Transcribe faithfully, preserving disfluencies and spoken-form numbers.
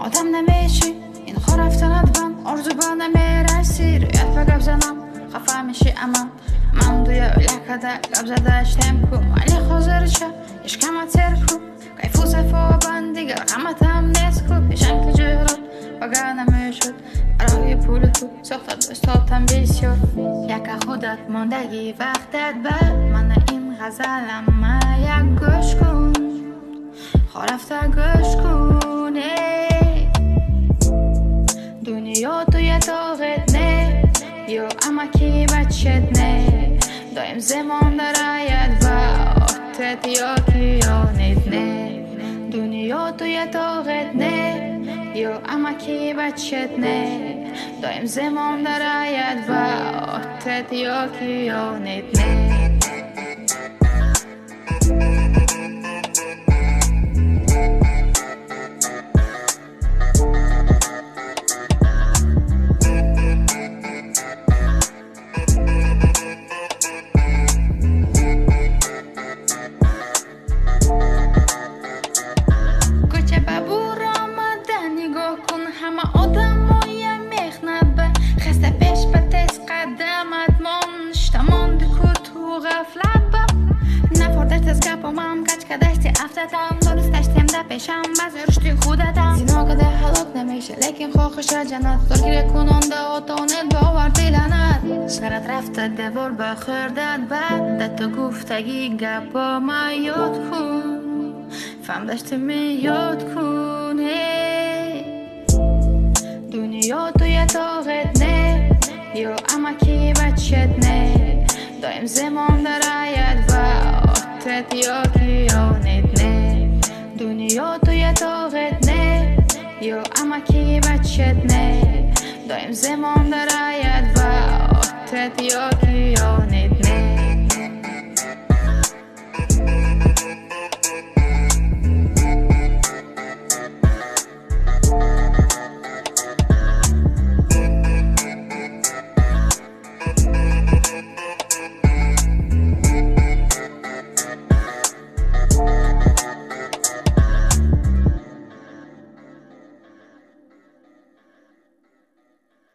آدم نمیشی این خور رفتنت بم آرزو با نمیرسی رویت با گب زنم خفه میشی اما من دوی لکده گب زده اشتم کو ولی خوزر چه اشکم تر کو کیفو سفا بند دیگر قمت هم نیست کو پیشم که جهرات بگه نمیشد برای پول تو ساختت بستاتم بسیار یک خودت ماندگی وقتت بر من این غزلم ما یک گوش کن خورفته گوش کن دنیا توی تاغت نه یا اما کی بچت نه دایم زمان درایت و آتت یا کیانت نه دنیا توی تاغت نه یا اما کی بچت نه دایم زمان درایت و آتت یا کیانت نه پیشم بذارشتی خودتم زینا که ده حلاک نمیشه لیکن خوخش جنت دارگیر کننده آتانت باور دیلنت سرت رفته دوار بخوردت بعد تو گفتگی گپا ما یاد کن فهم داشته می یاد کن دنیا توی تاغت نه یا اما کی بچت نه دایم زمان درایت و آتت یا کیانت نه دنیا توی تاغت نه یا اما کی بچت نه دایم زمان درایت و آتت یا کیانت